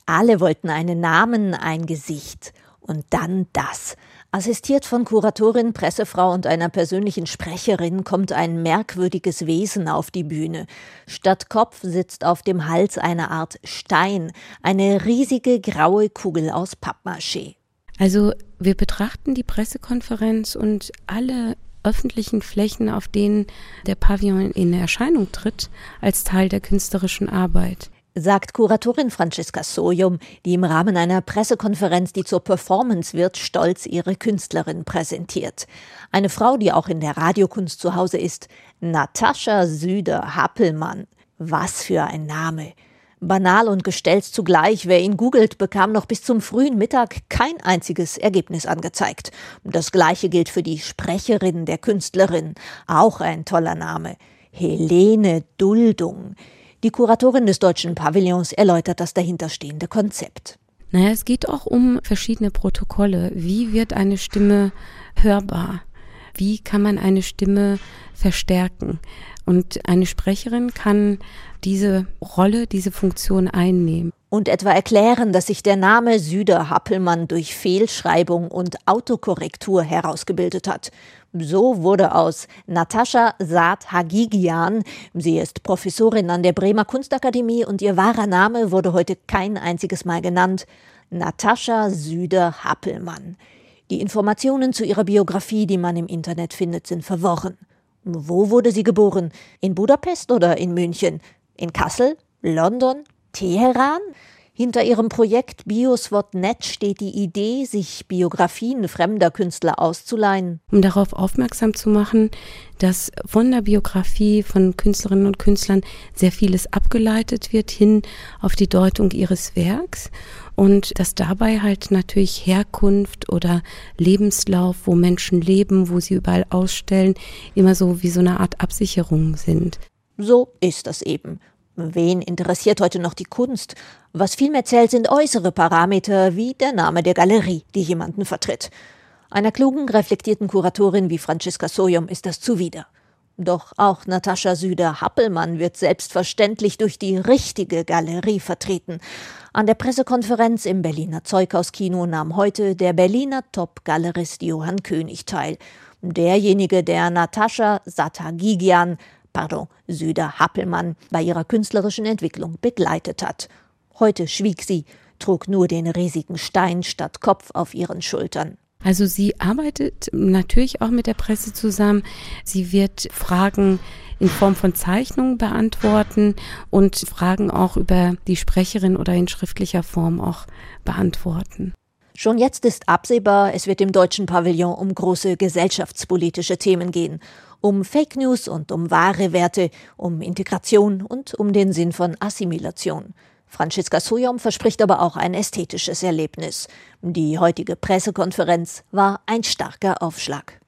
Alle wollten einen Namen, ein Gesicht. Und dann das. Assistiert von Kuratorin, Pressefrau und einer persönlichen Sprecherin kommt ein merkwürdiges Wesen auf die Bühne. Statt Kopf sitzt auf dem Hals eine Art Stein, eine riesige graue Kugel aus Pappmaché. Also wir betrachten die Pressekonferenz und alle öffentlichen Flächen, auf denen der Pavillon in Erscheinung tritt, als Teil der künstlerischen Arbeit, sagt Kuratorin Franziska Sojom, die im Rahmen einer Pressekonferenz, die zur Performance wird, stolz ihre Künstlerin präsentiert. Eine Frau, die auch in der Radiokunst zu Hause ist, Natascha Süder-Happelmann. Was für ein Name! Banal und gestellt zugleich, wer ihn googelt, bekam noch bis zum frühen Mittag kein einziges Ergebnis angezeigt. Das Gleiche gilt für die Sprecherin der Künstlerin, auch ein toller Name, Helene Duldung. Die Kuratorin des Deutschen Pavillons erläutert das dahinterstehende Konzept. Es geht auch um verschiedene Protokolle. Wie wird eine Stimme hörbar? Wie kann man eine Stimme verstärken? Und eine Sprecherin kann diese Rolle, diese Funktion einnehmen. Und etwa erklären, dass sich der Name Süder-Happelmann durch Fehlschreibung und Autokorrektur herausgebildet hat. So wurde aus Natascha Saad-Hagigian, sie ist Professorin an der Bremer Kunstakademie und ihr wahrer Name wurde heute kein einziges Mal genannt, Natascha Süder-Happelmann. Die Informationen zu ihrer Biografie, die man im Internet findet, sind verworren. Wo wurde sie geboren? In Budapest oder in München? In Kassel? London? Teheran? Hinter ihrem Projekt Bioswot.net steht die Idee, sich Biografien fremder Künstler auszuleihen. Um darauf aufmerksam zu machen, dass von der Biografie von Künstlerinnen und Künstlern sehr vieles abgeleitet wird hin auf die Deutung ihres Werks und dass dabei halt natürlich Herkunft oder Lebenslauf, wo Menschen leben, wo sie überall ausstellen, immer so wie so eine Art Absicherung sind. So ist das eben. Wen interessiert heute noch die Kunst? Was vielmehr zählt, sind äußere Parameter wie der Name der Galerie, die jemanden vertritt. Einer klugen, reflektierten Kuratorin wie Franziska Sojom ist das zuwider. Doch auch Natascha Süder-Happelmann wird selbstverständlich durch die richtige Galerie vertreten. An der Pressekonferenz im Berliner Zeughauskino nahm heute der Berliner Top-Galerist Johann König teil. Derjenige, der Natascha Süder-Happelmann bei ihrer künstlerischen Entwicklung begleitet hat. Heute schwieg sie, trug nur den riesigen Stein statt Kopf auf ihren Schultern. Also sie arbeitet natürlich auch mit der Presse zusammen. Sie wird Fragen in Form von Zeichnungen beantworten und Fragen auch über die Sprecherin oder in schriftlicher Form auch beantworten. Schon jetzt ist absehbar, es wird im Deutschen Pavillon um große gesellschaftspolitische Themen gehen. Um Fake News und um wahre Werte, um Integration und um den Sinn von Assimilation. Franziska Sojom verspricht aber auch ein ästhetisches Erlebnis. Die heutige Pressekonferenz war ein starker Aufschlag.